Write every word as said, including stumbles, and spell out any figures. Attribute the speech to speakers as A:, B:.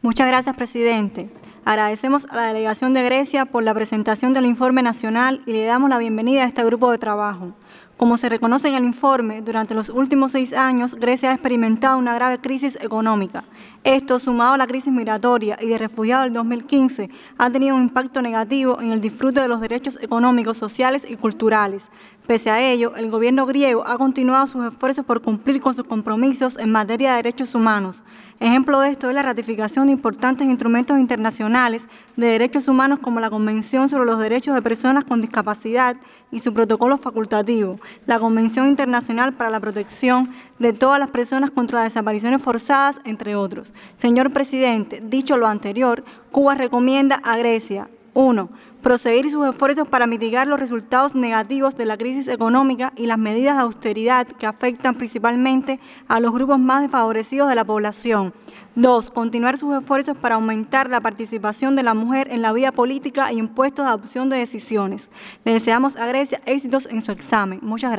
A: Muchas gracias, presidente. Agradecemos a la delegación de Grecia por la presentación del informe nacional y le damos la bienvenida a este grupo de trabajo. Como se reconoce en el informe, durante los últimos seis años, Grecia ha experimentado una grave crisis económica. Esto, sumado a la crisis migratoria y de refugiados del dos mil quince, ha tenido un impacto negativo en el disfrute de los derechos económicos, sociales y culturales. Pese a ello, el gobierno griego ha continuado sus esfuerzos por cumplir con sus compromisos en materia de derechos humanos. Ejemplo de esto es la ratificación de importantes instrumentos internacionales de derechos humanos como la Convención sobre los Derechos de Personas con Discapacidad y su protocolo facultativo, la Convención Internacional para la Protección de todas las personas contra las desapariciones forzadas, entre otros. Señor presidente, dicho lo anterior, Cuba recomienda a Grecia: uno. Proseguir sus esfuerzos para mitigar los resultados negativos de la crisis económica y las medidas de austeridad que afectan principalmente a los grupos más desfavorecidos de la población. dos. Continuar sus esfuerzos para aumentar la participación de la mujer en la vida política y en puestos de adopción de decisiones. Le deseamos a Grecia éxitos en su examen. Muchas gracias.